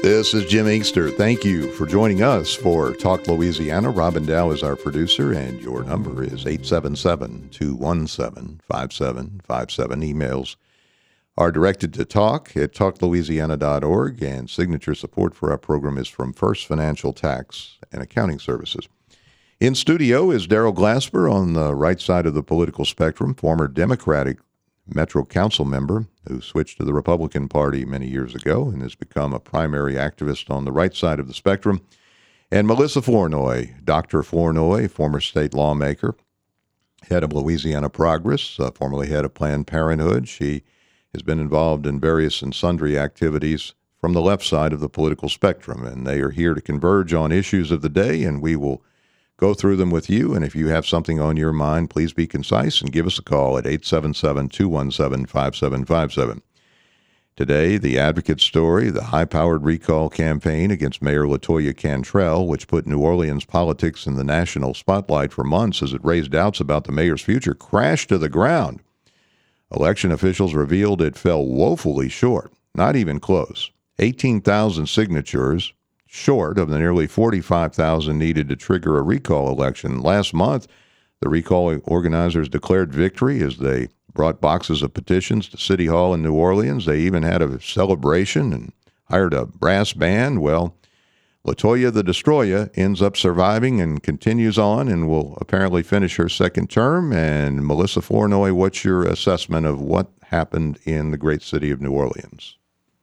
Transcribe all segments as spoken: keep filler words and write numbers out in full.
This is Jim Inkster. Thank you for joining us for Talk Louisiana. Robin Dow is our producer, and your number is eight seven seven, two one seven, five seven five seven. Emails are directed to talk at talk louisiana dot org, and signature support for our program is from First Financial Tax and Accounting Services. In studio is Darrell Glasper on the right side of the political spectrum, former Democratic Metro Council member who switched to the Republican Party many years ago and has become a primary activist on the right side of the spectrum. And Melissa Flournoy, Doctor Flournoy, former state lawmaker, head of Louisiana Progress, uh, formerly head of Planned Parenthood. She has been involved in various and sundry activities from the left side of the political spectrum, and they are here to converge on issues of the day, and we will go through them with you. And if you have something on your mind, please be concise and give us a call at eight seven seven, two one seven, five seven five seven. Today, the Advocate story, the high-powered recall campaign against Mayor LaToya Cantrell, which put New Orleans politics in the national spotlight for months as it raised doubts about the mayor's future, crashed to the ground. Election officials revealed it fell woefully short, not even close. eighteen thousand signatures short of the nearly forty-five thousand needed to trigger a recall election. Last month, the recall organizers declared victory as they brought boxes of petitions to City Hall in New Orleans. They even had a celebration and hired a brass band. Well, LaToya the Destroyer ends up surviving and continues on and will apparently finish her second term. And Melissa Flournoy, what's your assessment of what happened in the great city of New Orleans?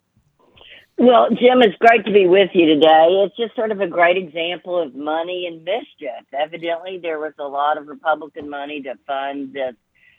Well, Jim, it's great to be with you today. It's just sort of a great example of money and mischief. Evidently, there was a lot of Republican money to fund this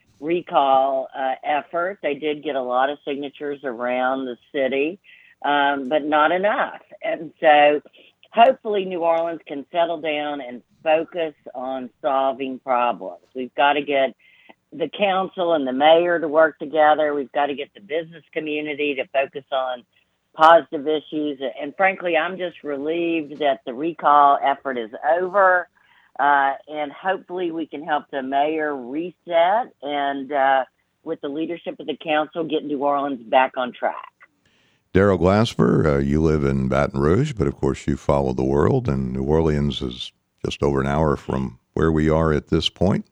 recall uh, effort. They did get a lot of signatures around the city, um, but not enough. And so hopefully New Orleans can settle down and focus on solving problems. We've got to get the council and the mayor to work together. We've got to get the business community to focus on positive issues. And frankly, I'm just relieved that the recall effort is over. Uh, and hopefully we can help the mayor reset and uh, with the leadership of the council, get New Orleans back on track. Darrell Glasper, uh, you live in Baton Rouge, but of course you follow the world, and New Orleans is just over an hour from where we are at this point.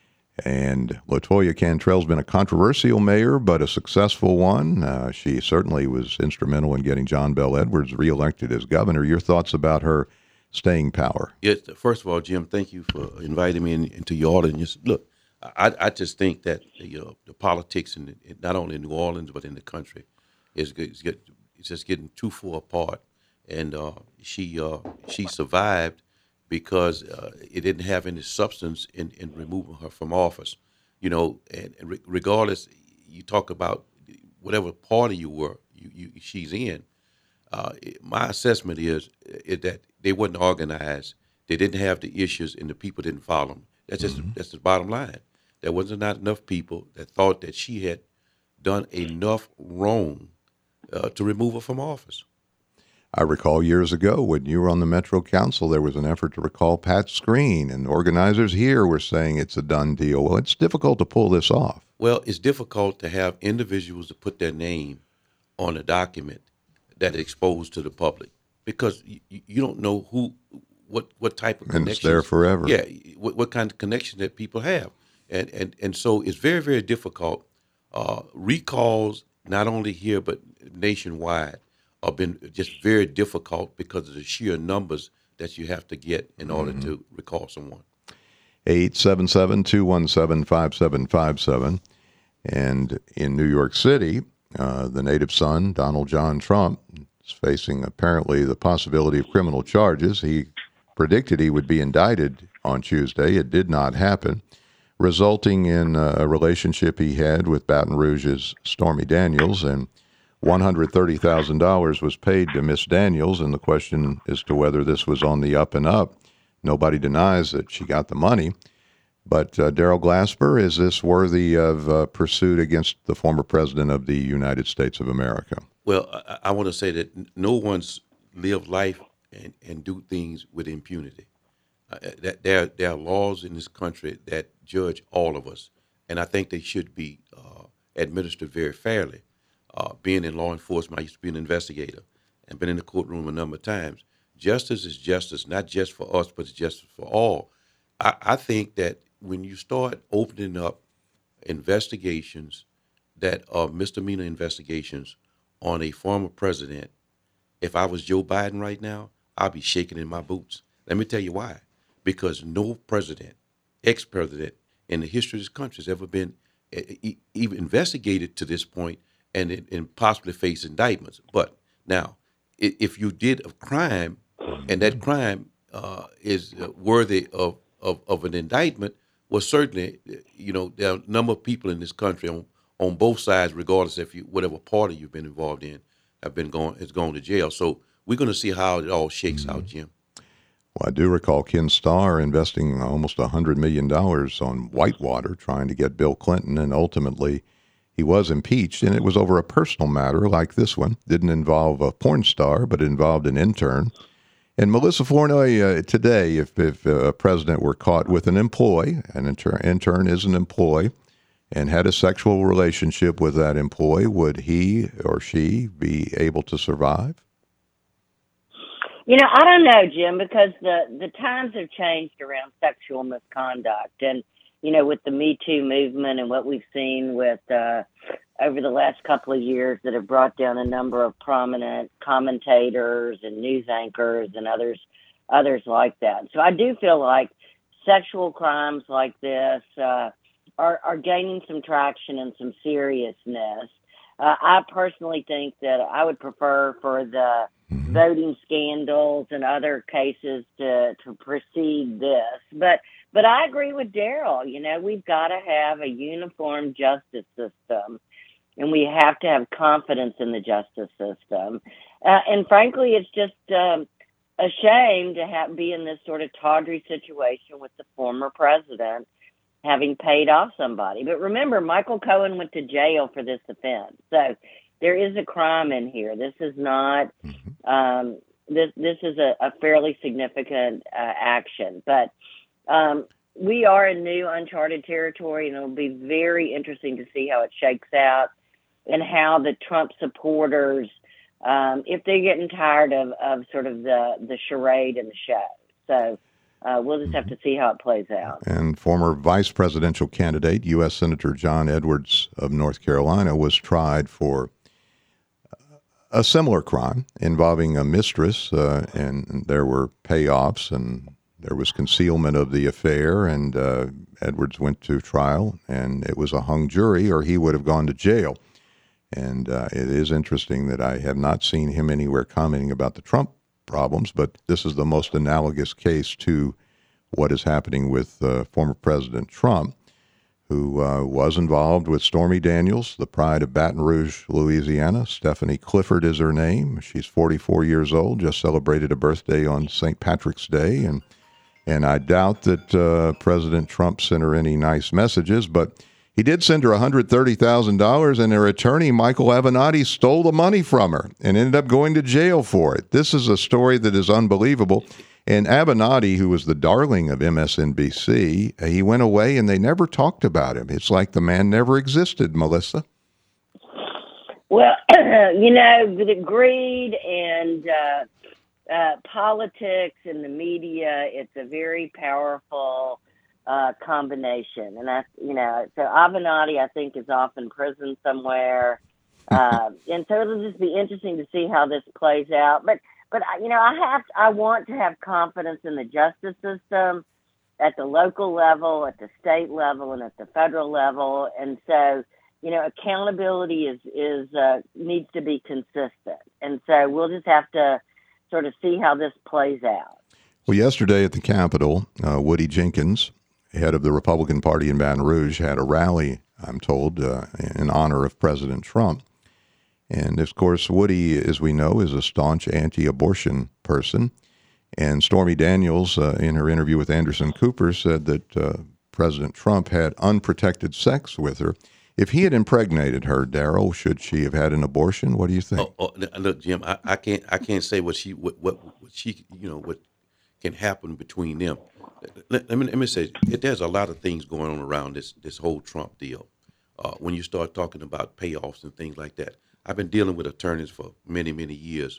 And LaToya Cantrell's been a controversial mayor, but a successful one. Uh, she certainly was instrumental in getting John Bel Edwards reelected as governor. Your thoughts about her staying power? Yes, first of all, Jim, thank you for inviting me in, into your audience. Look, I, I just think that you know, the politics, in, in not only in New Orleans but in the country, is, is get, it's just getting too far apart. And uh, she uh, she survived because uh, it didn't have any substance in, in removing her from office. You know, and, and re- regardless, you talk about whatever party you were, you, you she's in. Uh, my assessment is, is that they weren't organized. They didn't have the issues, and the people didn't follow them. That's just mm-hmm. that's the bottom line. There wasn't not enough people that thought that she had done enough wrong uh, to remove her from office. I recall years ago when you were on the Metro Council, there was an effort to recall Pat Screen, and organizers here were saying it's a done deal. Well, it's difficult to pull this off. Well, it's difficult to have individuals to put their name on a document that is exposed to the public because you, you don't know who, what, what type of connection. And it's there forever. Yeah, what, what kind of connection that people have. And, and, and so it's very, very difficult. Uh, recalls, not only here but nationwide, have been just very difficult because of the sheer numbers that you have to get in order mm-hmm. to recall someone. eight seven seven, two one seven, five seven five seven. And in New York City, uh, the native son, Donald John Trump, is facing apparently the possibility of criminal charges. He predicted he would be indicted on Tuesday. It did not happen, resulting in a relationship he had with Baton Rouge's Stormy Daniels, and one hundred thirty thousand dollars was paid to Miss Daniels, and the question as to whether this was on the up and up. Nobody denies that she got the money. But uh, Darrell Glasper, is this worthy of uh, pursuit against the former president of the United States of America? Well, I, I want to say that no one's lived life and, and do things with impunity. Uh, that there, there are laws in this country that judge all of us, and I think they should be uh, administered very fairly. Uh, being in law enforcement, I used to be an investigator, and been in the courtroom a number of times. Justice is justice, not just for us, but it's justice for all. I, I think that when you start opening up investigations that are misdemeanor investigations on a former president, if I was Joe Biden right now, I'd be shaking in my boots. Let me tell you why. Because no president, ex-president in the history of this country has ever been e- even investigated to this point and, and possibly face indictments. But now, if you did a crime and that crime uh, is worthy of, of, of an indictment, well, certainly, you know, there are a number of people in this country on, on both sides, regardless if you whatever party you've been involved in, have been going has gone to jail. So we're going to see how it all shakes mm-hmm. out, Jim. Well, I do recall Ken Starr investing almost one hundred million dollars on Whitewater, trying to get Bill Clinton, and ultimately he was impeached, and it was over a personal matter like this one. Didn't involve a porn star, but it involved an intern. And Melissa Flournoy, uh, today, if, if a president were caught with an employee, an intern, intern is an employee, and had a sexual relationship with that employee, would he or she be able to survive? You know, I don't know, Jim, because the, the times have changed around sexual misconduct. And, you know, with the Me Too movement and what we've seen with uh, over the last couple of years that have brought down a number of prominent commentators and news anchors and others others like that. So I do feel like sexual crimes like this uh, are, are gaining some traction and some seriousness. Uh, I personally think that I would prefer for the mm-hmm. voting scandals and other cases to, to precede this. But but I agree with Daryl. You know, we've got to have a uniform justice system, and we have to have confidence in the justice system. Uh, and frankly, it's just um, a shame to have, be in this sort of tawdry situation with the former president having paid off somebody. But remember, Michael Cohen went to jail for this offense. So there is a crime in here. This is not, um, this this is a, a fairly significant uh, action. But um, we are in new uncharted territory, and it'll be very interesting to see how it shakes out and how the Trump supporters, um, if they're getting tired of, of sort of the, the charade and the show. So Uh, we'll just have to see how it plays out. And former vice presidential candidate, U S Senator John Edwards of North Carolina, was tried for a similar crime involving a mistress, uh, and there were payoffs, and there was concealment of the affair, and uh, Edwards went to trial, and it was a hung jury, or he would have gone to jail. And uh, it is interesting that I have not seen him anywhere commenting about the Trump problems, but this is the most analogous case to what is happening with uh, former President Trump, who uh, was involved with Stormy Daniels, the pride of Baton Rouge, Louisiana. Stephanie Clifford is her name. She's forty-four years old, just celebrated a birthday on Saint Patrick's Day, and and I doubt that uh, President Trump sent her any nice messages, but he did send her one hundred thirty thousand dollars, and her attorney, Michael Avenatti, stole the money from her and ended up going to jail for it. This is a story that is unbelievable. And Avenatti, who was the darling of M S N B C, he went away and they never talked about him. It's like the man never existed, Melissa. Well, you know, the greed and uh, uh, politics and the media, it's a very powerful Uh, combination. And I, you know, so Avenatti, I think, is off in prison somewhere. Uh, and so it'll just be interesting to see how this plays out. But, but you know, I have, I want to have confidence in the justice system at the local level, at the state level, and at the federal level. And so, you know, accountability is, is, uh, needs to be consistent. And so we'll just have to sort of see how this plays out. Well, yesterday at the Capitol, uh, Woody Jenkins, head of the Republican Party in Baton Rouge, had a rally, I'm told, uh, in honor of President Trump. And, of course, Woody, as we know, is a staunch anti-abortion person. And Stormy Daniels, uh, in her interview with Anderson Cooper, said that uh, President Trump had unprotected sex with her. If he had impregnated her, Daryl, should she have had an abortion? What do you think? Oh, oh, look, Jim, I, I can't, I can't say what she, what, what, what she, you know, what can happen between them. Let, let me let me say, there's a lot of things going on around this this whole Trump deal. Uh, when you start talking about payoffs and things like that, I've been dealing with attorneys for many many years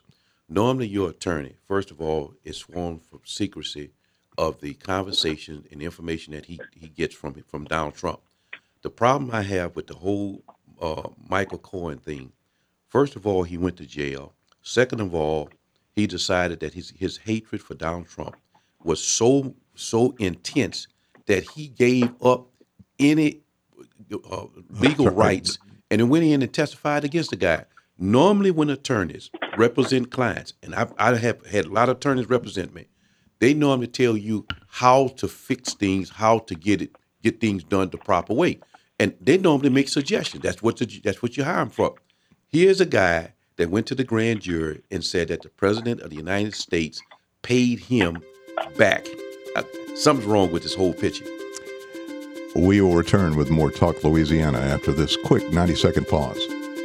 Normally, your attorney, first of all, is sworn for secrecy of the conversation and information that he, he gets from from Donald Trump. The problem I have with the whole uh, Michael Cohen thing, first of all, he went to jail. Second of all, he decided that his his hatred for Donald Trump was so so intense that he gave up any uh, legal rights and then went in and testified against the guy. Normally, when attorneys represent clients, and I've, I have had a lot of attorneys represent me, they normally tell you how to fix things, how to get it, get things done the proper way, and they normally make suggestions. That's what the, that's what you hire them for. Here's a guy that went to the grand jury and said that the president of the United States paid him back. Uh, something's wrong with this whole picture. We will return with more Talk Louisiana after this quick ninety-second pause.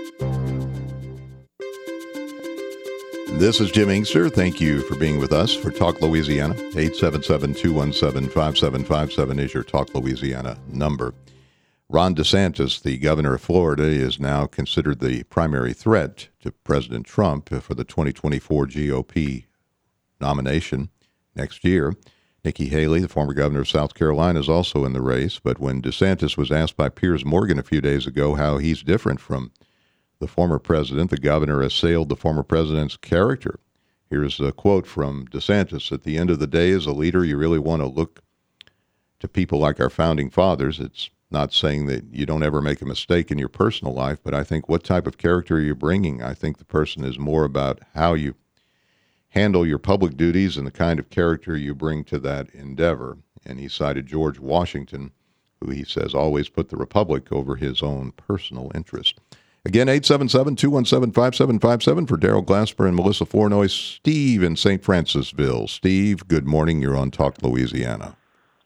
This is Jim Inkster. Thank you for being with us for Talk Louisiana. eight seven seven, two one seven, five seven five seven is your Talk Louisiana number. Ron DeSantis, the governor of Florida, is now considered the primary threat to President Trump for the twenty twenty-four G O P nomination next year. Nikki Haley, the former governor of South Carolina, is also in the race. But when DeSantis was asked by Piers Morgan a few days ago how he's different from the former president, the governor assailed the former president's character. Here's a quote from DeSantis. At the end of the day, as a leader, you really want to look to people like our founding fathers. It's not saying that you don't ever make a mistake in your personal life, but I think what type of character you're bringing, I think the person is more about how you handle your public duties and the kind of character you bring to that endeavor. And he cited George Washington, who he says always put the republic over his own personal interest. Again, eight seven seven, two one seven, five seven five seven for Daryl Glasper and Melissa Flournoy. Steve in Saint Francisville. Steve, good morning. You're on Talk Louisiana.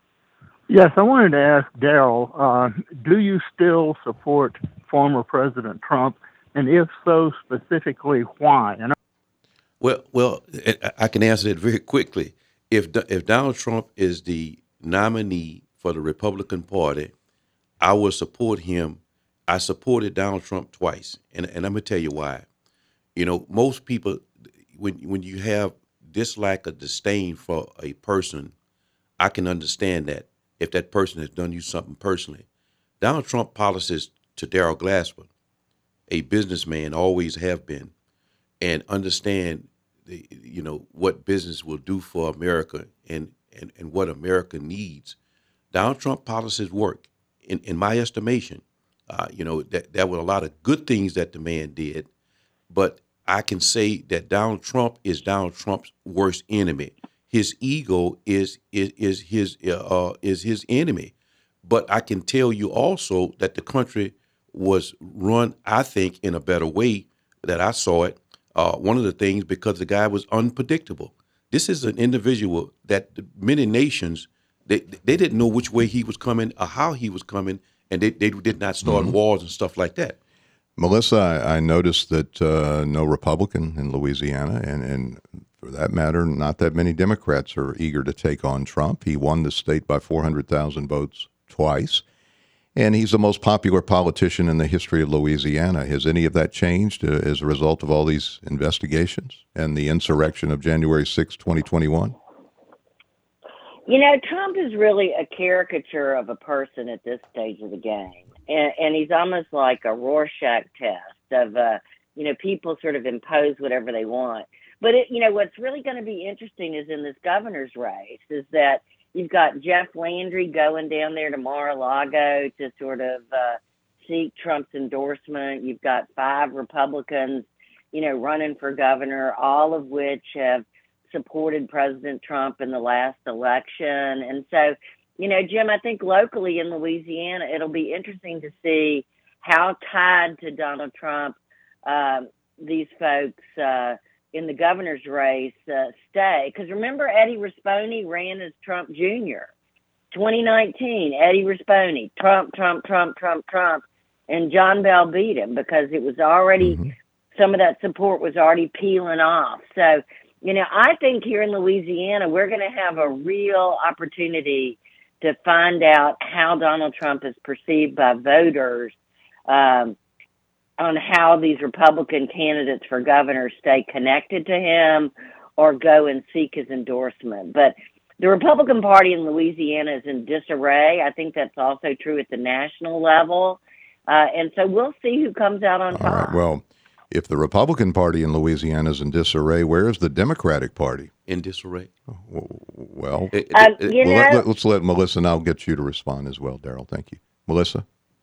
Yes, I wanted to ask Daryl, uh, do you still support former President Trump? And if so, specifically, why? And Well, well, I can answer that very quickly. If if Donald Trump is the nominee for the Republican Party, I will support him. I supported Donald Trump twice, and and I'm gonna tell you why. You know, most people, when when you have dislike or disdain for a person, I can understand that if that person has done you something personally. Donald Trump policies to Daryl Glasper, a businessman, always have been, and understand the, you know, what business will do for America and, and, and what America needs. Donald Trump policies work. In, in my estimation, uh, you know, that there were a lot of good things that the man did, but I can say that Donald Trump is Donald Trump's worst enemy. His ego is is, is his uh, is his enemy. But I can tell you also that the country was run, I think, in a better way that I saw it. Uh, one of the things, because the guy was unpredictable. This is an individual that many nations, they they didn't know which way he was coming or how he was coming, and they, they did not start mm-hmm. wars and stuff like that. Melissa, I, I noticed that uh, no Republican in Louisiana, and, and for that matter, not that many Democrats are eager to take on Trump. He won the state by four hundred thousand votes twice, and he's the most popular politician in the history of Louisiana. Has any of that changed uh, as a result of all these investigations and the insurrection of January sixth, twenty twenty-one? You know, Trump is really a caricature of a person at this stage of the game. And, and he's almost like a Rorschach test of, uh, you know, people sort of impose whatever they want. But, it, you know, what's really going to be interesting is in this governor's race is that you've got Jeff Landry going down there to Mar-a-Lago to sort of uh, seek Trump's endorsement. You've got five Republicans, you know, running for governor, all of which have supported President Trump in the last election. And so, you know, Jim, I think locally in Louisiana, it'll be interesting to see how tied to Donald Trump uh, these folks uh, in the governor's race uh, stay. Because remember, Eddie Rispone ran as Trump Junior twenty nineteen, Eddie Rispone, Trump, Trump, Trump, Trump, Trump, and John Bell beat him because it was already, mm-hmm. some of that support was already peeling off. So, you know, I think here in Louisiana, we're going to have a real opportunity to find out how Donald Trump is perceived by voters, um, on how these Republican candidates for governor stay connected to him or go and seek his endorsement. But the Republican Party in Louisiana is in disarray. I think that's also true at the national level. Uh, and so we'll see who comes out on top. All right. Well, if the Republican Party in Louisiana is in disarray, where is the Democratic Party? In disarray. Well, It- Um, it- you well know, let, let, let's let Melissa, and I'll get you to respond as well, Daryl. Thank you. Melissa?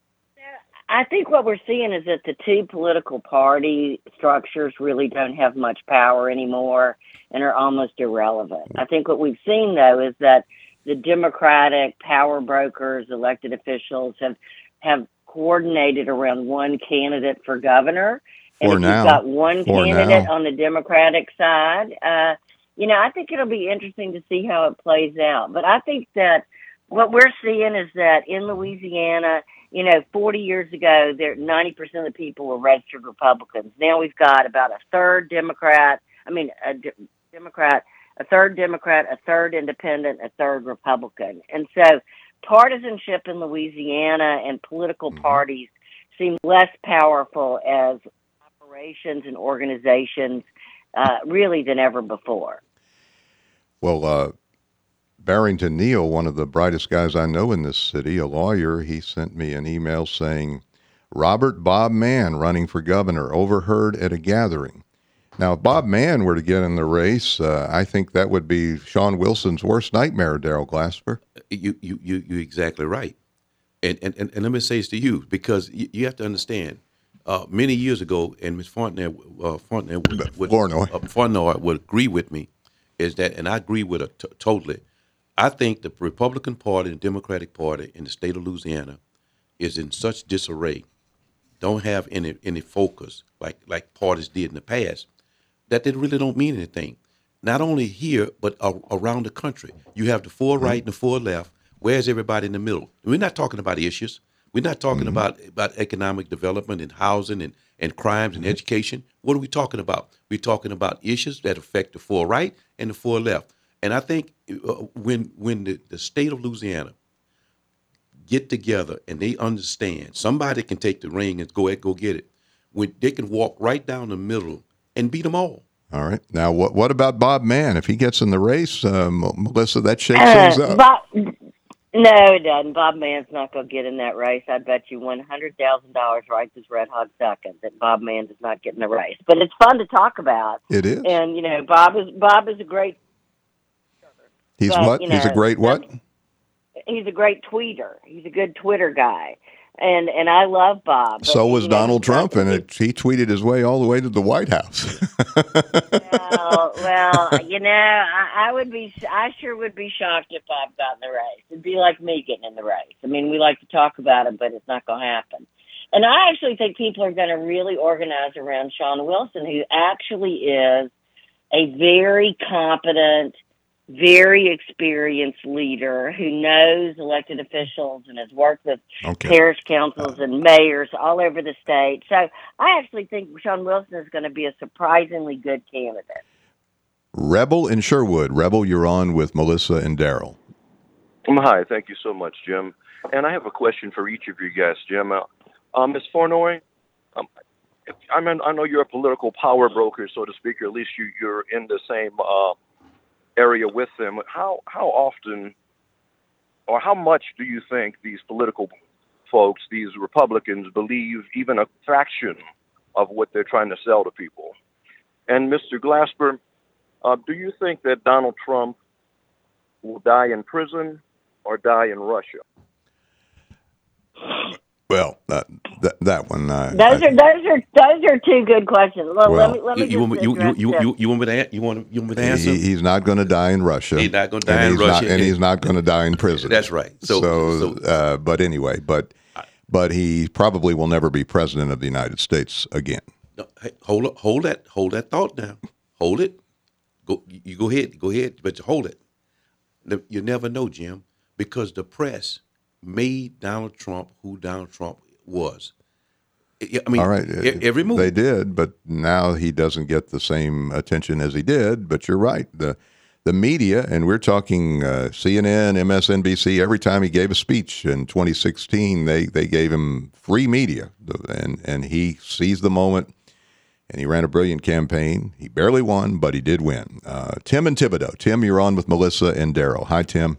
I think what we're seeing is that the two political party structures really don't have much power anymore and are almost irrelevant. I think what we've seen, though, is that the Democratic power brokers, elected officials have, have coordinated around one candidate for governor. And For if now. you've got one For candidate now. on the Democratic side, uh, you know, I think it'll be interesting to see how it plays out. But I think that what we're seeing is that in Louisiana, you know, forty years ago, there ninety percent of the people were registered Republicans. Now we've got about a third Democrat. I mean, a de- Democrat, a third Democrat, a third Independent, a third Republican. And so, partisanship in Louisiana and political Mhm. parties seem less powerful as operations and organizations, uh, really than ever before. Well, uh, Barrington Neal, one of the brightest guys I know in this city, a lawyer, he sent me an email saying, Robert Bob Mann running for governor, overheard at a gathering. Now, if Bob Mann were to get in the race, uh, I think that would be Sean Wilson's worst nightmare, Daryl Glasper. You you you you're exactly right, and and, and, and let me say this to you, because you, you have to understand. Uh, many years ago, and Miz Fontenay, uh, Fontenay would, would, Flournoy. uh, Flournoy would agree with me, is that, and I agree with her t- totally. I think the Republican Party and Democratic Party in the state of Louisiana is in such disarray, don't have any any focus like like parties did in the past, that they really don't mean anything. Not only here, but a- around the country. You have the far right and the far left. Where's everybody in the middle? We're not talking about issues. We're not talking Mm-hmm. about, about economic development and housing and, and crimes and education. What are we talking about? We're talking about issues that affect the far right and the far left. And I think uh, when when the, the state of Louisiana get together and they understand, somebody can take the ring and go ahead, go get it. When they can walk right down the middle and beat them all. All right. Now, what what about Bob Mann? If he gets in the race, um, Melissa, that shakes Uh, things up. Bob, no, it doesn't. Bob Mann's not going to get in that race. I bet you one hundred thousand dollars right this red hot second that Bob Mann does not get in the race. But it's fun to talk about. It is. And, you know, Bob is Bob is a great... He's but, what? you He's a know, great what? He's a great tweeter. He's a good Twitter guy. And and I love Bob. But, So was you know, Donald he's not Trump, and gonna it, he tweeted his way all the way to the White House. Well, well, you know, I, I would be, I sure would be shocked if Bob got in the race. It'd be like me getting in the race. I mean, we like to talk about it, but it's not going to happen. And I actually think people are going to really organize around Sean Wilson, who actually is a very competent, very experienced leader who knows elected officials and has worked with Okay. parish councils and mayors all over the state. So I actually think Sean Wilson is going to be a surprisingly good candidate. Rebel in Sherwood. Rebel, you're on with Melissa and Daryl. Um, hi, thank you so much, Jim. And I have a question for each of you guys, Jim. Uh, um, Miz Flournoy, um, if, I mean, I know you're a political power broker, so to speak, or at least you, you're in the same uh, area with them. How how often or how much do you think these political folks, these Republicans, believe even a fraction of what they're trying to sell to people? And Mister Glasper, uh, do you think that Donald Trump will die in prison or die in Russia? Well, that that, that one. Uh, Those I- are those are those are two good questions. Well, Well, let me let me You, you, want me, just you, you, address you, this. you, you want me to an- you want you want me to answer? he, he's not going to die in Russia. He's not gonna die and in he's Russia. Not, and he's not going to die in prison. That's right. So- so, so- uh, but anyway, but but he probably will never be president of the United States again. No, hey, hold up, hold that, hold that thought now. Hold it. Go, you go ahead, go ahead, but you hold it. The- You never know, Jim, because the press made Donald Trump who Donald Trump was. I I mean, All right, e- every move. they did, but now he doesn't get the same attention as he did. But you're right. The the media, and we're talking uh, C N N, M S N B C, every time he gave a speech in twenty sixteen, they, they gave him free media, and, and he seized the moment, and he ran a brilliant campaign. He barely won, but he did win. Uh, Tim and Thibodaux. Tim, you're on with Melissa and Daryl. Hi, Tim.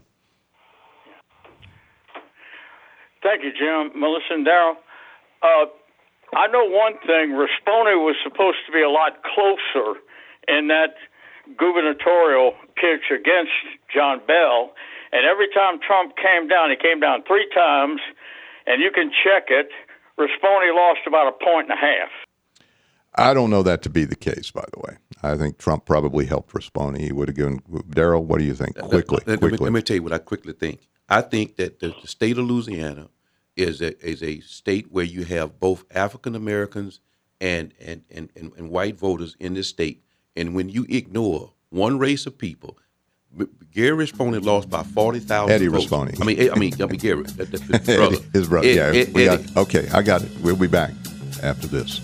Thank you, Jim. Melissa and Daryl. Uh, I know one thing. Rispone was supposed to be a lot closer in that gubernatorial pitch against John Bell, and every time Trump came down, he came down three times, and you can check it. Rispone lost about a point and a half. I don't know that to be the case, by the way. I think Trump probably helped Rispone. He would have given. Daryl, what do you think? Quickly, let, let, quickly. Let, me, let me tell you what I quickly think. I think that the, the state of Louisiana is a, is a state where you have both African Americans and and, and, and and white voters in this state. And when you ignore one race of people, Gary Rispone lost by forty thousand. Eddie votes. Rispone. I mean, I mean, I mean Gary, that, that, his brother. Eddie, his brother. Ed, yeah, Ed, we Eddie. got, okay, I got it. We'll be back after this.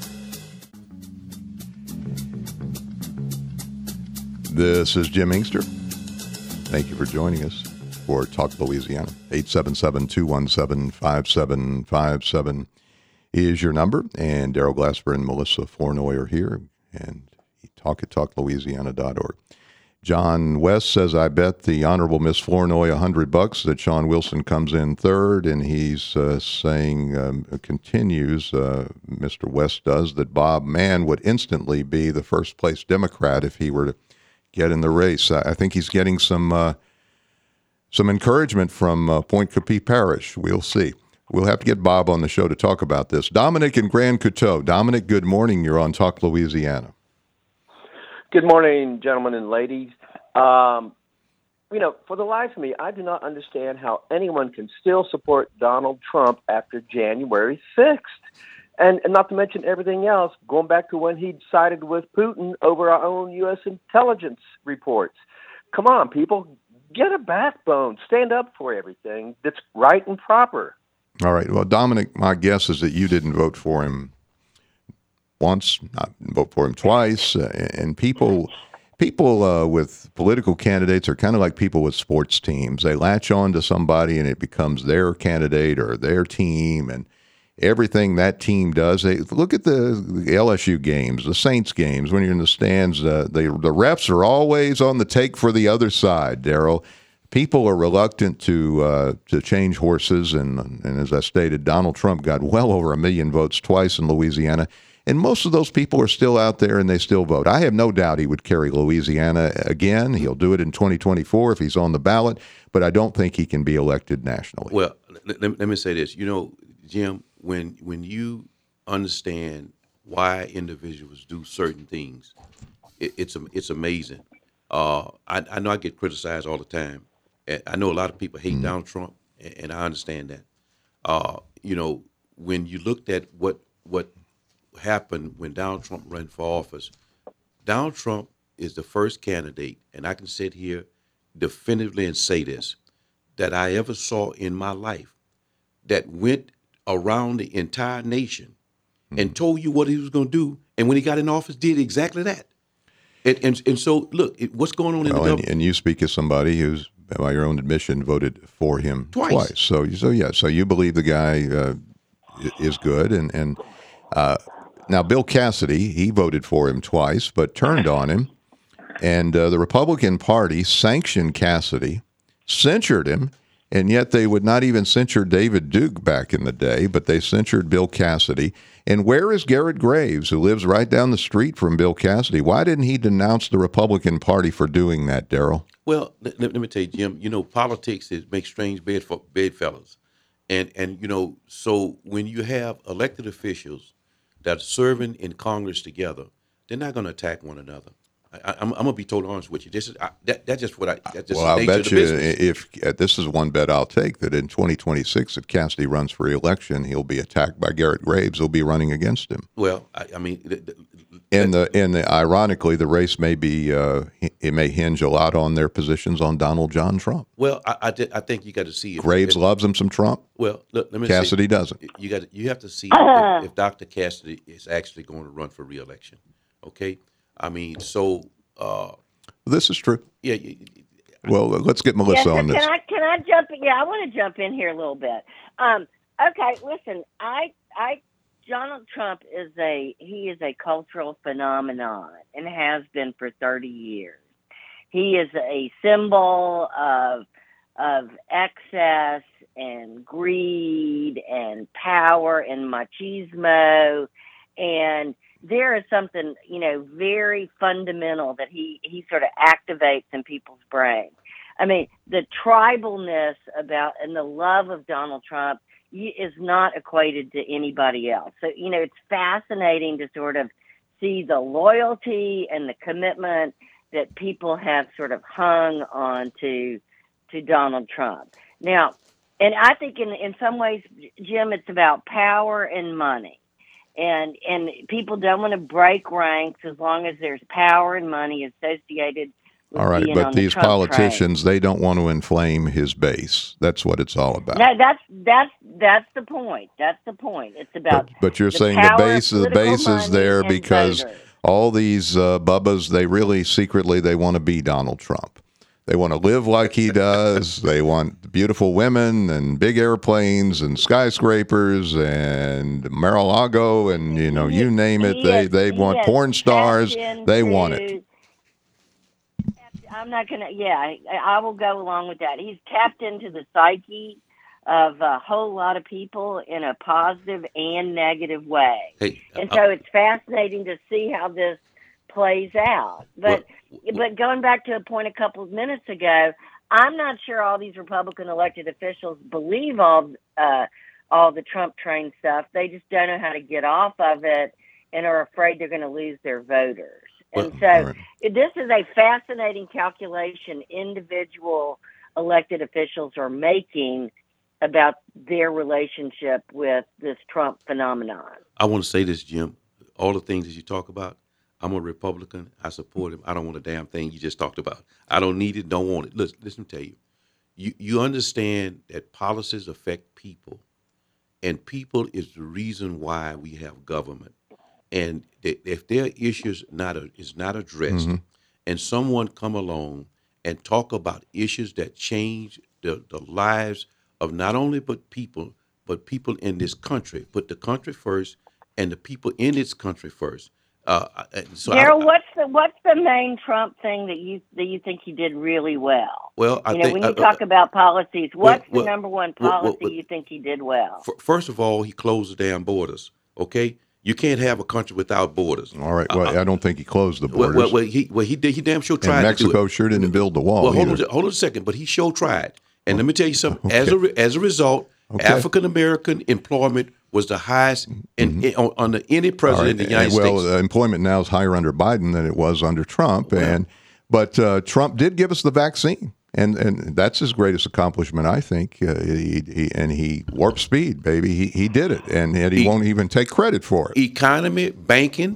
This is Jim Inkster. Thank you for joining us for Talk Louisiana. eight seven seven, two one seven, five seven five seven is your number. And Daryl Glasper and Melissa Flournoy are here. And talk at talk louisiana dot org. John West says, I bet the Honorable Miss Flournoy a hundred bucks that Sean Wilson comes in third. And he's uh, saying, um, continues, uh, Mister West does, that Bob Mann would instantly be the first place Democrat if he were to get in the race. I think he's getting some uh, some encouragement from uh, Point Coupee Parish. We'll see. We'll have to get Bob on the show to talk about this. Dominic in Grand Coteau. Dominic, good morning. You're on Talk Louisiana. Good morning, gentlemen and ladies. Um, you know, for the life of me, I do not understand how anyone can still support Donald Trump after January sixth. And, and not to mention everything else, going back to when he sided with Putin over our own U S intelligence reports. Come on, people, get a backbone. Stand up for everything that's right and proper. All right. Well, Dominic, my guess is that you didn't vote for him once, not vote for him twice. Uh, and people people uh, with political candidates are kind of like people with sports teams. They latch on to somebody and it becomes their candidate or their team, and everything that team does. They look at the, the L S U games, the Saints games. When you're in the stands, uh, they, the refs are always on the take for the other side, Daryl. People are reluctant to uh, to change horses, and and as I stated, Donald Trump got well over a million votes twice in Louisiana. And most of those people are still out there and they still vote. I have no doubt he would carry Louisiana again. He'll do it in twenty twenty-four if he's on the ballot, but I don't think he can be elected nationally. Well, let, let me say this. You know, Jim, when when you understand why individuals do certain things, it, it's it's amazing. Uh, I, I know I get criticized all the time. And I know a lot of people hate mm-hmm. Donald Trump, and, and I understand that. Uh, you know, when you looked at what what happened when Donald Trump ran for office, Donald Trump is the first candidate, and I can sit here definitively and say this, that I ever saw in my life that went around the entire nation mm-hmm. and told you what he was going to do, and when he got in office, did exactly that. And and, and so, look, it, what's going on in well, the and, government? and you speak as somebody who's, by your own admission, voted for him twice. twice. So, so yeah, so you believe the guy uh, is good, and and uh, now Bill Cassidy, he voted for him twice, but turned on him, and uh, the Republican Party sanctioned Cassidy, censured him, and yet they would not even censure David Duke back in the day, but they censured Bill Cassidy. And where is Garrett Graves, who lives right down the street from Bill Cassidy? Why didn't he denounce the Republican Party for doing that, Daryl? Well, let, let me tell you, Jim, you know, politics is make strange bed for bedfellows. And, and, you know, so when you have elected officials that are serving in Congress together, they're not going to attack one another. I, I'm, I'm going to be totally honest with you. This is I, that, that's just what I. That's just well, the I'll nature bet of the you business. if uh, this is one bet I'll take, that in twenty twenty-six, if Cassidy runs for re-election, he'll be attacked by Garrett Graves, who'll be running against him. Well, I, I mean, the, the, and the and the, ironically, the race may be uh, it may hinge a lot on their positions on Donald John Trump. Well, I I, I think you got to see if, Graves if, loves him some Trump. Well, look, let me Cassidy say, doesn't. You got you have to see if, if Doctor Cassidy is actually going to run for re-election. Okay, I mean, so. Uh, This is true. Yeah. yeah, Well, let's get Melissa yes, on this. Can I can I jump? Yeah, I want to jump in here a little bit. Um, okay, listen, I I Donald Trump is a he is a cultural phenomenon and has been for thirty years. He is a symbol of of excess and greed and power and machismo, and there is something, you know, very fundamental that he, he sort of activates in people's brains. I mean, the tribalness about and the love of Donald Trump is not equated to anybody else. So, you know, it's fascinating to sort of see the loyalty and the commitment that people have sort of hung on to, to Donald Trump. Now, and I think in, in some ways, Jim, it's about power and money. And and people don't want to break ranks as long as there's power and money associated with all right, being but on the these Trump politicians, train. they don't want to inflame his base. That's what it's all about. No, that's that's that's the point. That's the point. It's about. But, but you're the saying power, the base, the base is there and because voters. all these uh, bubbas, they really secretly they want to be Donald Trump. They want to live like he does. They want beautiful women and big airplanes and skyscrapers and Mar-a-Lago and, you know, you name it. He They is- they he want has porn stars. tapped They want into- it. I'm not going to, yeah, I, I will go along with that. He's tapped into the psyche of a whole lot of people in a positive and negative way. Hey, And uh, so it's fascinating to see how this plays out. But Well, but going back to a point a couple of minutes ago, I'm not sure all these Republican elected officials believe all uh, all the Trump train stuff. They just don't know how to get off of it and are afraid they're going to lose their voters. And Well, so all right. this is a fascinating calculation individual elected officials are making about their relationship with this Trump phenomenon. I want to say this, Jim. All the things that you talk about, I'm a Republican. I support him. I don't want a damn thing you just talked about. I don't need it, don't want it. Listen, listen to tell you. You you understand that policies affect people, and people is the reason why we have government. And th- if their issues not a, is not addressed, Mm-hmm. and someone come along and talk about issues that change the, the lives of not only but people, but people in this country, put the country first and the people in its country first. Uh, and so I- Daryl, what's the what's the main Trump thing that you that you think he did really well? well, I You know, think when you uh, talk about policies, well, what's well, the number one well, well, policy well, you think he did well? f- first of all, he closed the damn borders. Okay, you can't have a country without borders. All right. Well, Uh, I don't think he closed the Well, borders. well, well, he well he did he damn sure and tried Mexico to do it. sure didn't build the wall Well, hold either. on, hold on a second. But he sure tried. And let me tell you something. As a Okay. re- as a result, Okay. African American employment was the highest in, in on, under any All president right. in the United well, States. uh, employment now is higher under Biden than it was under Trump, and but uh, Trump did give us the vaccine, and and that's his greatest accomplishment, I think. Uh, he, he and he warp speed, baby. He he did it, and yet he, He- won't even take credit for it. Economy, banking.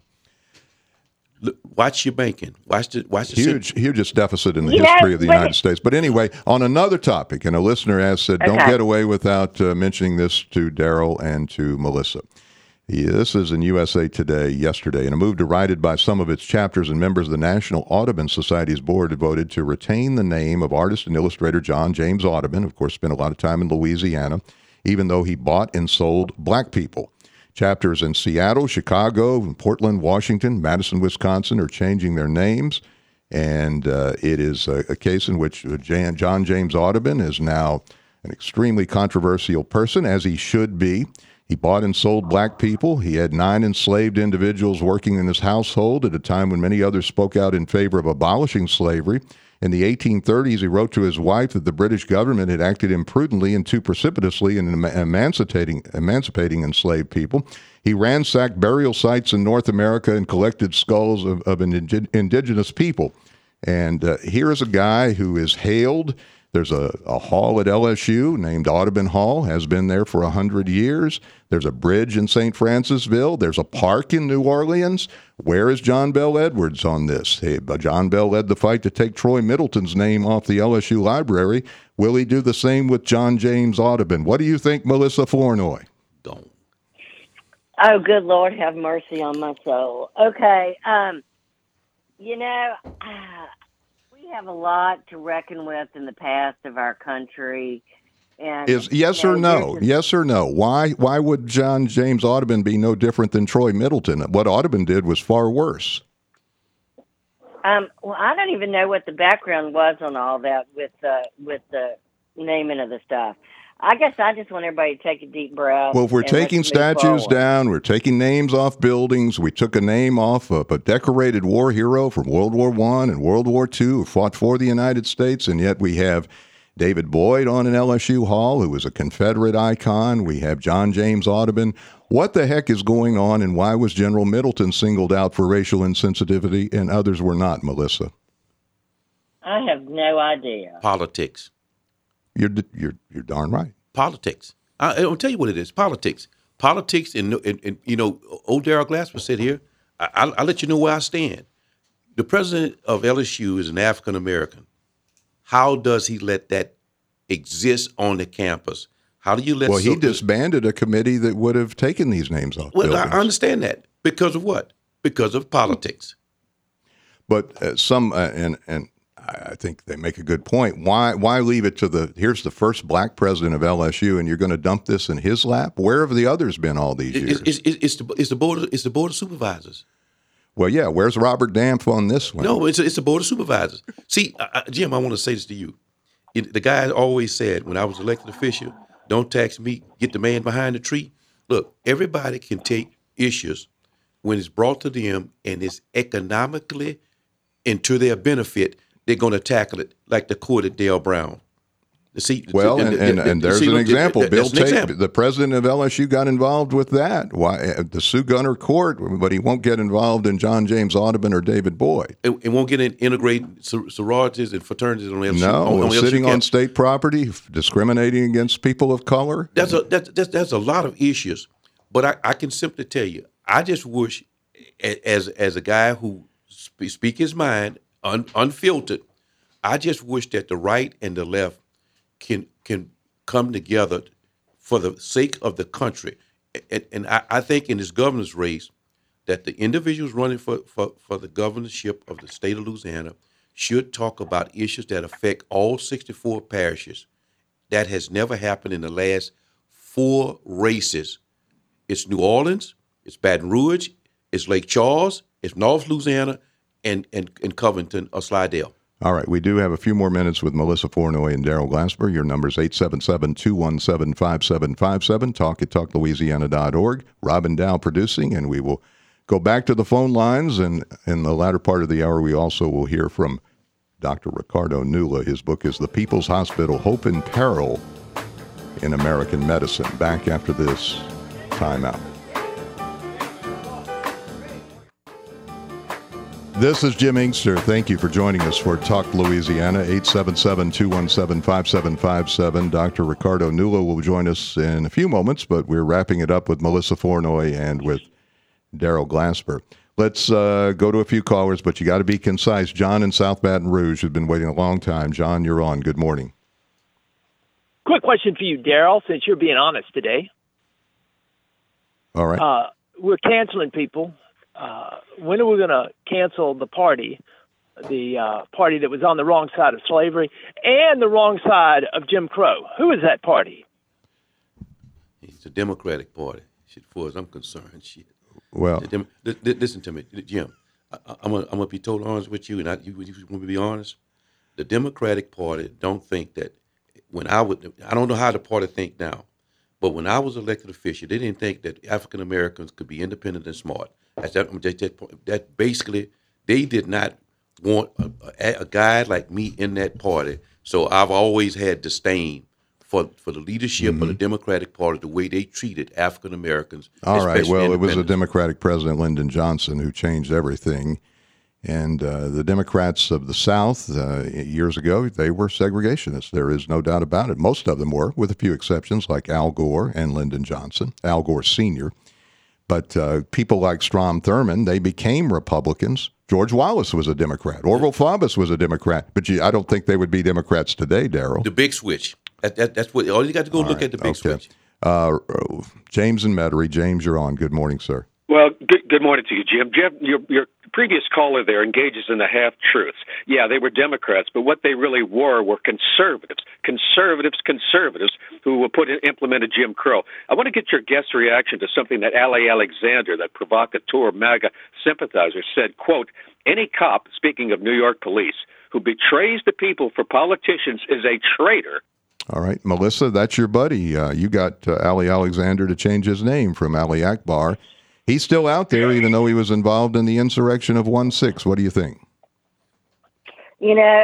Look, watch your banking. Watch the watch the Huge, hugest deficit in the You know, history of the but United it- States. But anyway, on another topic, and a listener asked, said, don't Okay. get away without uh, mentioning this to Daryl and to Melissa. He, this is in U S A Today yesterday. In a move derided by some of its chapters and members of the National Audubon Society's board voted to retain the name of artist and illustrator John James Audubon, of course, spent a lot of time in Louisiana, even though he bought and sold black people. Chapters in Seattle, Chicago, Portland, Washington, Madison, Wisconsin are changing their names. And uh, it is a, a case in which Jan, John James Audubon is now an extremely controversial person, as he should be. He bought and sold black people. He had nine enslaved individuals working in his household at a time when many others spoke out in favor of abolishing slavery. In the eighteen thirties, he wrote to his wife that the British government had acted imprudently and too precipitously in em- emancipating, emancipating enslaved people. He ransacked burial sites in North America and collected skulls of, of indig- indigenous people. And uh, here is a guy who is hailed. There's a, a hall at L S U named Audubon Hall, has been there for one hundred years. There's a bridge in Saint Francisville. There's a park in New Orleans. Where is John Bell Edwards on this? Hey, but John Bell led the fight to take Troy Middleton's name off the L S U library. Will he do the same with John James Audubon? What do you think, Melissa Flournoy? Don't. Oh, good Lord, have mercy on my soul. Okay, um, You know, uh, we have a lot to reckon with in the past of our country. And, Is yes you know, or no? just, Yes or no? Why why would John James Audubon be no different than Troy Middleton? What Audubon did was far worse. Um, well, I don't even know what the background was on all that with uh, with the naming of the stuff. I guess I just want everybody to take a deep breath. Well, if we're and taking let's move statues forward. down, we're taking names off buildings. We took a name off of a decorated war hero from World War One and World War Two who fought for the United States, and yet we have David Boyd on an L S U hall who was a Confederate icon. We have John James Audubon. What the heck is going on, and why was General Middleton singled out for racial insensitivity and others were not, Melissa? I have no idea. Politics. You're you're you're darn right. Politics. I, I'll tell you what it is. Politics. Politics, and, and, and you know, old Darrell Glasper said here, I, I'll, I'll let you know where I stand. The president of L S U is an African American. How does he let that exist on the campus? How do you let? Well, he so, disbanded a committee that would have taken these names off. Well, buildings. I understand that because of what? Because of politics. But uh, some, uh, and and I think they make a good point. Why why leave it to the? Here's the first black president of L S U, and you're going to dump this in his lap? Where have the others been all these years? It's, it's, it's, the, it's the board. Of, it's the board of supervisors. Well, yeah. Where's Robert Dampf on this one? No, it's a, it's the board of supervisors. See, I, I, Jim, I want to say this to you. It, the guy always said when I was elected official, "Don't tax me, get the man behind the tree." Look, everybody can take issues when it's brought to them and it's economically and to their benefit. They're going to tackle it like the court at Dale Brown. See, well, and, and, and there's see, an look, example. that, Bill an Tate, example. the president of L S U, got involved with that. Why the Sue Gunner Court, but he won't get involved in John James Audubon or David Boyd. It, it won't get in, integrate sororities and fraternities on L S U. No, on, on sitting L S U on state property, discriminating against people of color. That's a that's, that's, that's a lot of issues. But I, I can simply tell you, I just wish, as as a guy who sp- speak his mind un, unfiltered, I just wish that the right and the left can can come together for the sake of the country. And, and I, I think in this governor's race that the individuals running for, for, for the governorship of the state of Louisiana should talk about issues that affect all sixty-four parishes. That has never happened in the last four races. It's New Orleans, it's Baton Rouge, it's Lake Charles, it's North Louisiana, and, and, and Covington or Slidell. All right, we do have a few more minutes with Melissa Flournoy and Darrell Glasper. Your number is eight seven seven, two one seven, five seven five seven, talk at talk louisiana dot org. Robin Dow producing, and we will go back to the phone lines, and in the latter part of the hour, we also will hear from Doctor Ricardo Nula. His book is The People's Hospital, Hope and Peril in American Medicine. Back after this timeout. This is Jim Inkster. Thank you for joining us for Talk Louisiana, eight seven seven, two one seven, five seven five seven. Doctor Ricardo Nula will join us in a few moments, but we're wrapping it up with Melissa Flournoy and with Darrell Glasper. Let's uh, go to a few callers, but you got to be concise. John in South Baton Rouge has been waiting a long time. John, you're on. Good morning. Quick question for you, Darrell, since you're being honest today. All right. Uh, we're canceling people. Uh, when are we going to cancel the party, the uh, party that was on the wrong side of slavery and the wrong side of Jim Crow? Who is that party? It's a Democratic Party, shit, as far as I'm concerned. Shit. Well, Dem- li- li- listen to me, Jim. I- I'm gonna, I'm gonna be totally honest with you, and I, you, you want me to be honest? The Democratic Party don't think that when I would, I don't know how the party think now, but when I was elected official, they didn't think that African Americans could be independent and smart. That's that, that, that basically, they did not want a, a, a guy like me in that party. So I've always had disdain for for the leadership mm-hmm. of the Democratic Party, the way they treated African Americans. All right. Well, it was a Democratic President, Lyndon Johnson, who changed everything. And uh, the Democrats of the South, uh, years ago, they were segregationists. There is no doubt about it. Most of them were, with a few exceptions, like Al Gore and Lyndon Johnson, Al Gore Senior But uh, people like Strom Thurmond, they became Republicans. George Wallace was a Democrat. Orville Faubus was a Democrat. But you, I don't think they would be Democrats today, Darrell. The big switch. That, that, that's what. All you got to go all look right, at the big okay. switch. Uh, James and Metairie. James, you're on. Good morning, sir. Well, good, good morning to you, Jim. Jim, your, your previous caller there engages in the half-truths. Yeah, they were Democrats, but what they really were were conservatives, conservatives, conservatives who will put in, implemented Jim Crow. I want to get your guest reaction to something that Ali Alexander, that provocateur MAGA sympathizer, said, quote, any cop, speaking of New York police, who betrays the people for politicians is a traitor. All right, Melissa, that's your buddy. Uh, you got uh, Ali Alexander to change his name from Ali Akbar. He's still out there, even though he was involved in the insurrection of one six. What do you think? You know,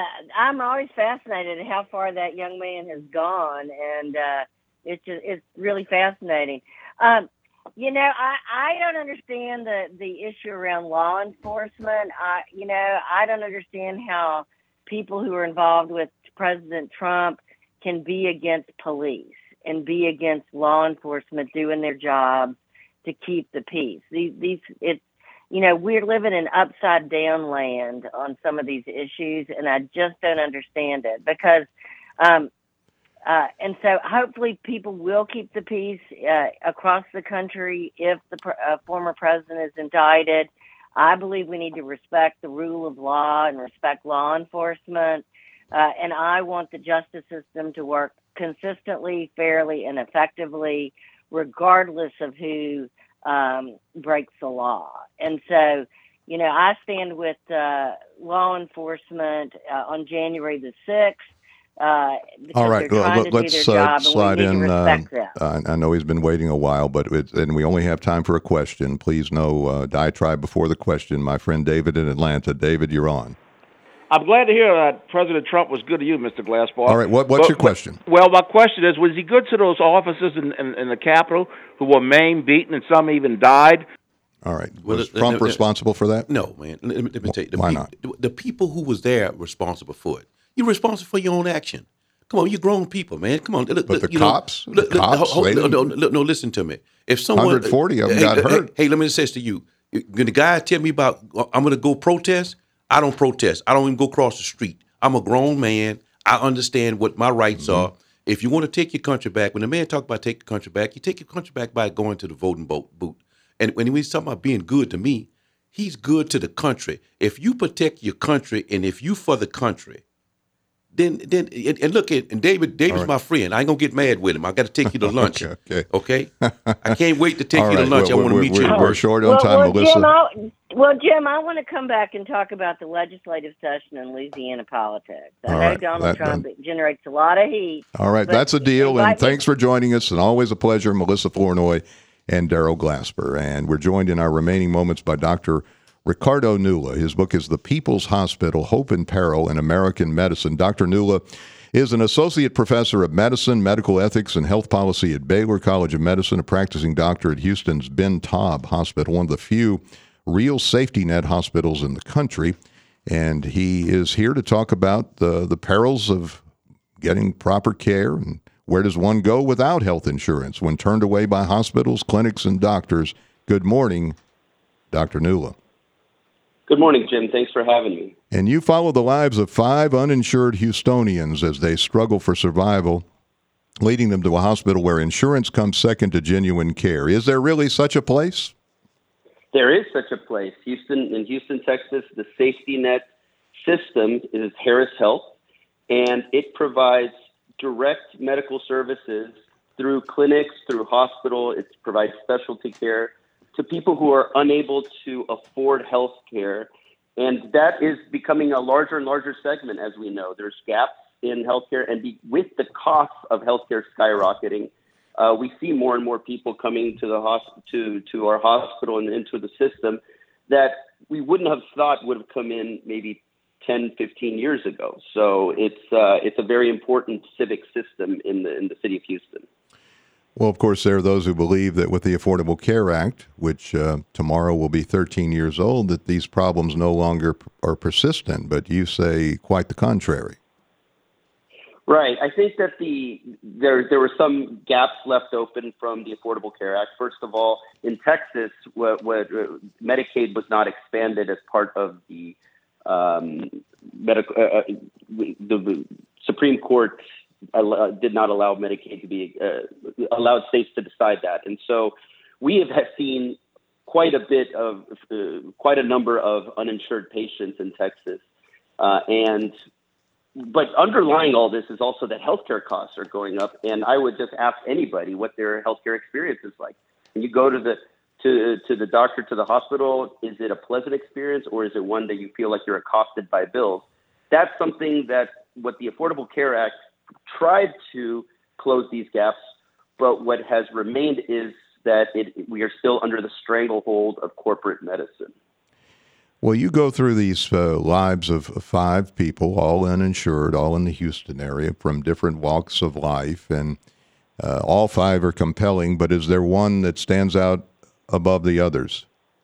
I'm always fascinated at how far that young man has gone, and uh, it's just, it's really fascinating. Um, you know, I, I don't understand the, the issue around law enforcement. I, you know, I don't understand how people who are involved with President Trump can be against police and be against law enforcement doing their jobs to keep the peace. These, these, it's, you know, we're living in upside down land on some of these issues, and I just don't understand it because, um, uh, and so hopefully people will keep the peace uh, across the country if the pr- uh, former president is indicted. I believe we need to respect the rule of law and respect law enforcement. Uh, and I want the justice system to work consistently, fairly, and effectively, regardless of who um, breaks the law. And so, you know, I stand with uh, law enforcement uh, on January the sixth. Uh, All right, well, let's uh, slide in. Uh, uh, I know he's been waiting a while, but it's, and we only have time for a question. Please no uh, diatribe before the question. My friend David in Atlanta. David, you're on. I'm glad to hear that President Trump was good to you, Mister Glassbar. All right, what, what's but, your question? But, well, my question is, was he good to those officers in, in, in the Capitol who were maimed, beaten, and some even died? All right. Well, Was uh, Trump uh, responsible for that? No, man. Let me, let me tell you. The Why peop- not? The people who was there responsible for it. You're responsible for your own action. Come on, you're grown people, man. Come on. Look, But look, the you cops? Know, The look, look, cops, hold- they no, no, didn't- no, no, listen to me. If someone one hundred forty of them hey, got hey, hurt. Hey, let me just say this to you. When the guy tell me about I'm going to go protest, I don't protest. I don't even go across the street. I'm a grown man. I understand what my rights Mm-hmm. are. If you want to take your country back, when the man talk about take your country back, you take your country back by going to the voting boat booth. And when he's talking about being good to me, he's good to the country. If you protect your country and if you for the country, then then and, and look at and David David's right. my friend. I ain't gonna get mad with him. I got to take you to lunch. okay. Okay. I can't wait to take All you to right, lunch. well, I want to we're, meet we're, you in We're person. short on well, time, well, Melissa. Jim, I, well, Jim, I want to come back and talk about the legislative session in Louisiana politics. I All know right, Donald that- Trump that- generates a lot of heat. All right, but that's a deal. And invite me- thanks for joining us. And always a pleasure, Melissa Flournoy and Daryl Glasper. And we're joined in our remaining moments by Doctor Ricardo Nulla. His book is The People's Hospital, Hope and Peril in American Medicine. Doctor Nulla is an associate professor of medicine, medical ethics, and health policy at Baylor College of Medicine, a practicing doctor at Houston's Ben Taub Hospital, one of the few real safety net hospitals in the country. And he is here to talk about the, the perils of getting proper care and where does one go without health insurance when turned away by hospitals, clinics, and doctors. Good morning, Doctor Nulla. Good morning, Jim. Thanks for having me. And you follow the lives of five uninsured Houstonians as they struggle for survival, leading them to a hospital where insurance comes second to genuine care. Is there really such a place? There is such a place. Houston, in Houston, Texas, the safety net system is Harris Health, and it provides direct medical services through clinics, through hospital. It provides specialty care to people who are unable to afford health care. And that is becoming a larger and larger segment, as we know. There's gaps in healthcare, and be, with the costs of healthcare skyrocketing, uh, we see more and more people coming to the hosp- to to our hospital and into the system that we wouldn't have thought would have come in maybe ten, fifteen years ago. So it's uh, it's a very important civic system in the in the city of Houston. Well, of course, there are those who believe that with the Affordable Care Act, which uh, tomorrow will be thirteen years old, that these problems no longer p- are persistent. But you say quite the contrary. Right. I think that the there there were some gaps left open from the Affordable Care Act. First of all, in Texas, what, what uh, Medicaid was not expanded as part of the um, medical. Uh, the, the Supreme Court uh, did not allow Medicaid to be uh, allowed states to decide that, and so we have seen quite a bit of, uh, quite a number of uninsured patients in Texas. Uh, and, but underlying all this is also that healthcare costs are going up. And I would just ask anybody what their healthcare experience is like. When you go to the, to, to the doctor, to the hospital, is it a pleasant experience, or is it one that you feel like you're accosted by bills? That's something that what the Affordable Care Act tried to close these gaps, but what has remained is that it, we are still under the stranglehold of corporate medicine. Well, you go through these uh, lives of five people, all uninsured, all in the Houston area, from different walks of life, and uh, all five are compelling, but is there one that stands out above the others?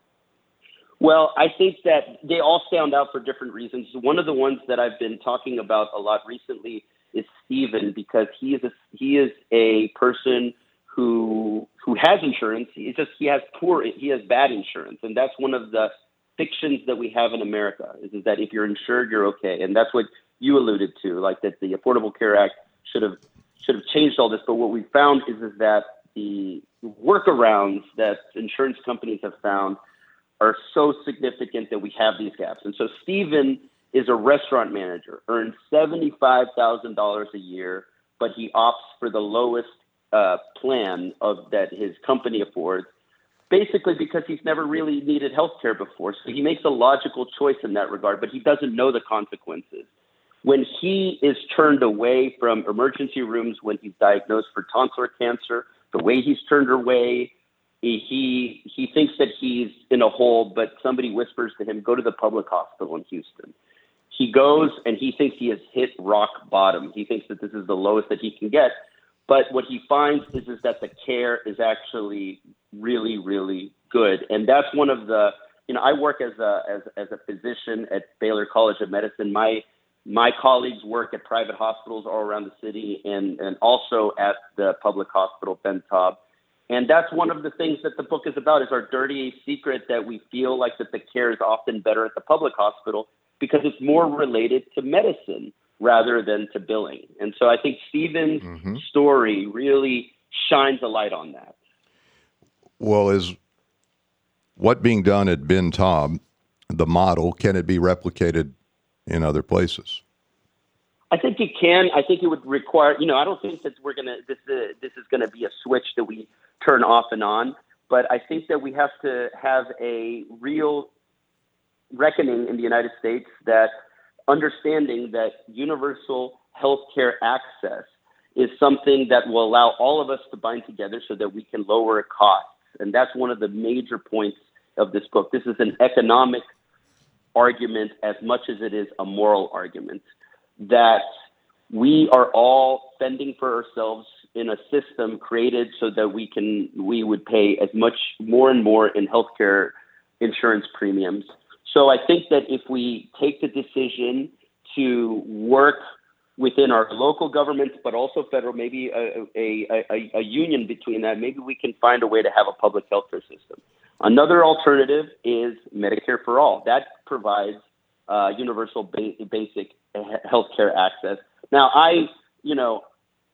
Well, I think that they all stand out for different reasons. One of the ones that I've been talking about a lot recently is Stephen, because he is a, he is a person who who has insurance. It's just he has poor, he has bad insurance, and that's one of the fictions that we have in America. Is, is that if you're insured, you're okay, and that's what you alluded to, like that the Affordable Care Act should have should have changed all this. But what we found is is that the workarounds that insurance companies have found are so significant that we have these gaps. And so Stephen is a restaurant manager, earns seventy-five thousand dollars a year, but he opts for the lowest uh, plan of that his company affords, basically because he's never really needed health care before. So he makes a logical choice in that regard, but he doesn't know the consequences. When he is turned away from emergency rooms when he's diagnosed for tonsillar cancer, the way he's turned away, he he thinks that he's in a hole, but somebody whispers to him, go to the public hospital in Houston. He goes and he thinks he has hit rock bottom. He thinks that this is the lowest that he can get. But what he finds is, is that the care is actually really, really good. And that's one of the, you know, I work as a, as, as a physician at Baylor College of Medicine. My, my colleagues work at private hospitals all around the city and, and also at the public hospital, Ben Taub. And that's one of the things that the book is about, is our dirty secret that we feel like that the care is often better at the public hospital because it's more related to medicine rather than to billing. And so I think Stephen's mm-hmm. story really shines a light on that. Well, is what being done at Ben Taub the model? Can it be replicated in other places? I think it can. I think it would require, you know, I don't think that we're going to, this, uh, this is going to be a switch that we turn off and on, but I think that we have to have a real reckoning in the United States that understanding that universal healthcare access is something that will allow all of us to bind together so that we can lower costs. And that's one of the major points of this book. This is an economic argument as much as it is a moral argument, that we are all fending for ourselves in a system created so that we can, we would pay as much more and more in healthcare insurance premiums. So I think that if we take the decision to work within our local governments, but also federal, maybe a, a, a, a union between that, maybe we can find a way to have a public healthcare system. Another alternative is Medicare for All. That provides uh, universal ba- basic healthcare access. Now, I, you know,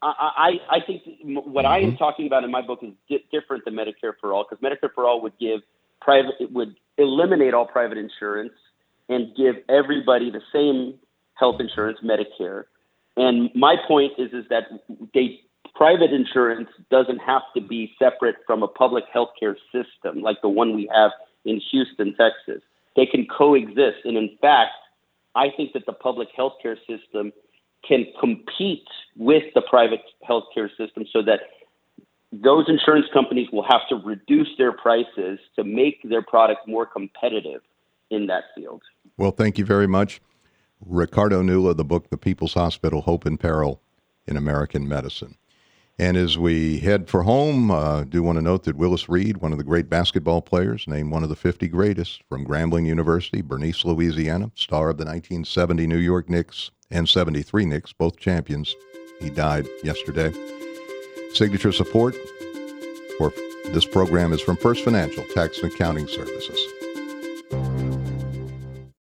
I, I, I think what I am talking about in my book is di- different than Medicare for All, because Medicare for All would give private, it would eliminate all private insurance and give everybody the same health insurance, Medicare. And my point is, is that they, private insurance doesn't have to be separate from a public healthcare system like the one we have in Houston, Texas. They can coexist. And in fact, I think that the public healthcare system can compete with the private healthcare system so that those insurance companies will have to reduce their prices to make their product more competitive in that field. Well, thank you very much. Ricardo Nula, the book, The People's Hospital, Hope and Peril in American Medicine. And as we head for home, I uh, do want to note that Willis Reed, one of the great basketball players, named one of the fifty greatest from Grambling University, Bernice, Louisiana, star of the nineteen seventy New York Knicks and seventy-three Knicks, both champions. He died yesterday. Signature support for this program is from First Financial Tax and Accounting Services.